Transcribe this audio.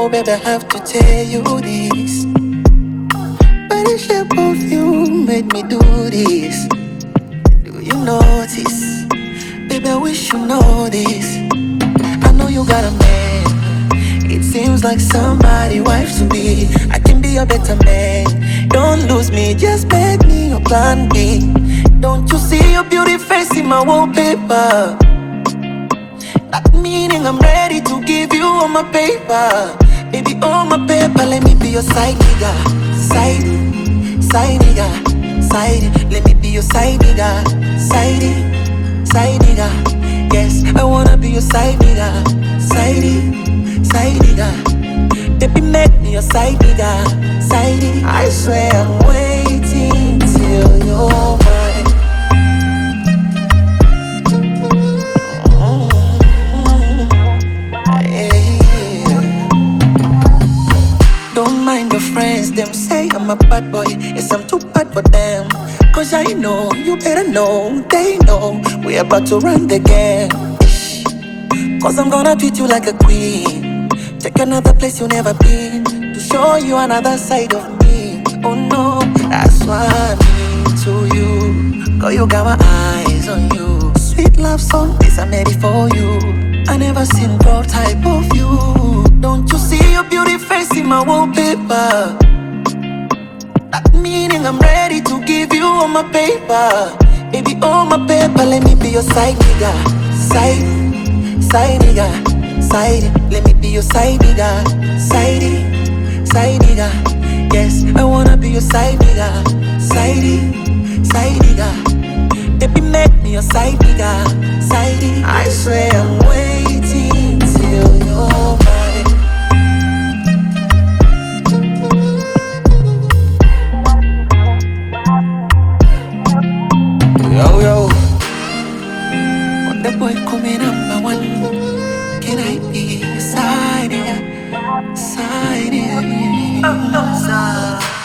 Oh, baby, I have to tell you this. But the shape of you made me do this. Do you notice? Baby, I wish you know this. I know you got a man. It seems like somebody wife to me. I can be a better man. Don't lose me, just make me your plan B. Don't you see your beauty face in my wallpaper? That meaning I'm ready to give you all my paper. Baby, all my paper, let me be your side nigga. Side nigga, side. Let me be your side nigga. Side nigga. Yes, I wanna be your side nigga. Side nigga. Baby, make me your side nigga. Side. I swear I'm waiting till you're mine. Don't mind the friends, them say I'm a bad boy. Yes, I'm too bad for them. Cause I know, you better know, they know we're about to run the game. Cause I'm gonna treat you like a queen. Take another place you've never been, to show you another side of me. Oh no, that's what I mean to you. Girl, you got my eyes on you. Sweet love song, this I made it for you. I never seen girl type of you. Don't you see your beauty face in my wallpaper? That meaning I'm ready to give you all my paper. Baby, all my paper, let me be your side nigga. Side nigga, side. Let me be your side nigga. Side nigga. Yes, I wanna be your side nigga. Side nigga. Baby, make me your side nigga. Side. I swear I'm waiting till you're mine. Yo, when the boy coming number one, can I be your side nigga? Side nigga.